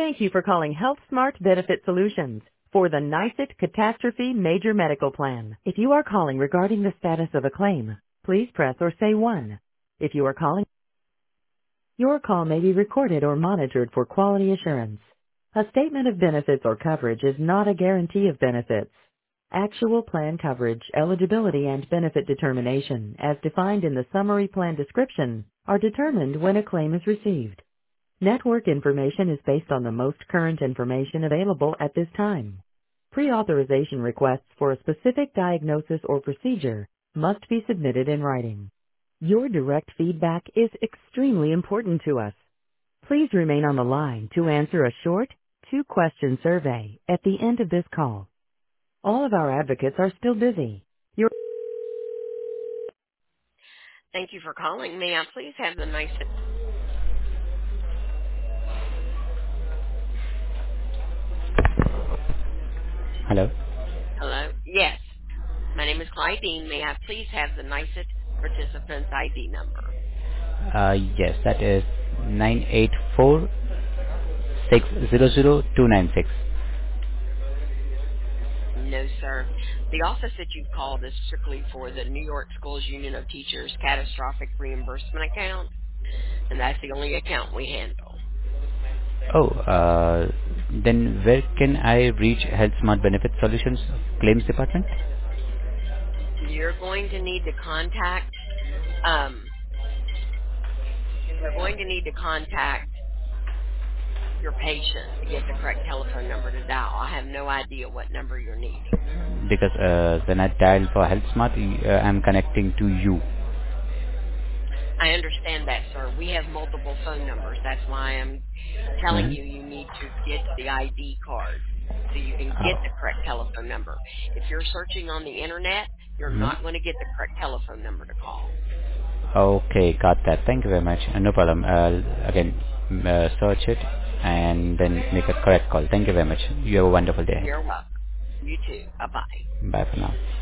Thank you for calling HealthSmart Benefit Solutions for the NYSET Catastrophe Major Medical Plan. If you are calling regarding the status of a claim, please press or say 1. If you are calling, your call may be recorded or monitored for quality assurance. A statement of benefits or coverage is not a guarantee of benefits. Actual plan coverage, eligibility, and benefit determination, as defined in the summary plan description, are determined when a claim is received. Network information is based on the most current information available at this time. Pre-authorization requests for a specific diagnosis or procedure must be submitted in writing. Your direct feedback is extremely important to us. Please remain on the line to answer a short, 2-question survey at the end of this call. All of our advocates are still busy. Thank you for calling. May I please have the nice... Hello. Hello? Yes. My name is Clydine. May I please have the NYSET participant's ID number? Yes, that is 984600296. No, sir. The office that you've called is strictly for the New York Schools Union of Teachers catastrophic reimbursement account, and that's the only account we handle. Oh, then where can I reach Health Smart Benefit Solutions Claims Department? You're going to need to contact, um, you're going to need to contact your patient to get the correct telephone number to dial. I have no idea what number you're needing. Because when I dial for Health Smart, I'm connecting to you. I understand that, sir. We have multiple phone numbers. That's why I'm telling Hmm. you you need to get the ID card so you can get the correct telephone number. If you're searching on the internet, you're Hmm. not going to get the correct telephone number to call. Okay, got that. Thank you very much. No problem. I'll again search it and then make a correct call. Thank you very much. You have a wonderful day ahead. You're welcome. You too. Bye-bye. Bye for now.